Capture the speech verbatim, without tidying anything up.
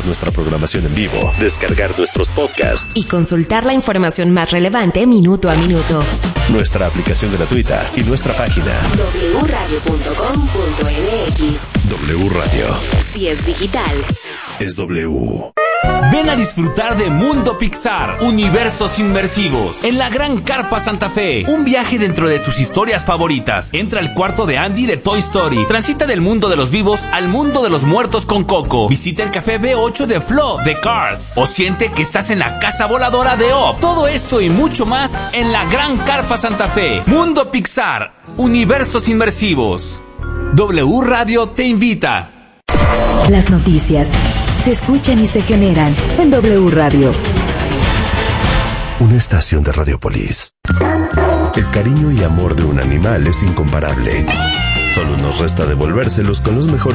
nuestra programación en vivo, descargar nuestros podcasts y consultar la información más relevante minuto a minuto. Nuestra aplicación gratuita y nuestra página doble u radio punto com punto m x. W Radio. Si es digital, es W. Ven a disfrutar de Mundo Pixar, universos inmersivos, en la Gran Carpa Santa Fe. Un viaje dentro de tus historias favoritas. Entra al cuarto de Andy de Toy Story. Transita del mundo de los vivos al mundo de los muertos con Coco. Visita el café B ocho de Flo de Cars. O siente que estás en la casa voladora de Up. Todo esto y mucho más en la Gran Carpa Santa Fe. Mundo Pixar, universos inmersivos. W Radio te invita. Las noticias se escuchan y se generan en W Radio. Una estación de Radiopolis. El cariño y amor de un animal es incomparable. Solo nos resta devolvérselos con los mejores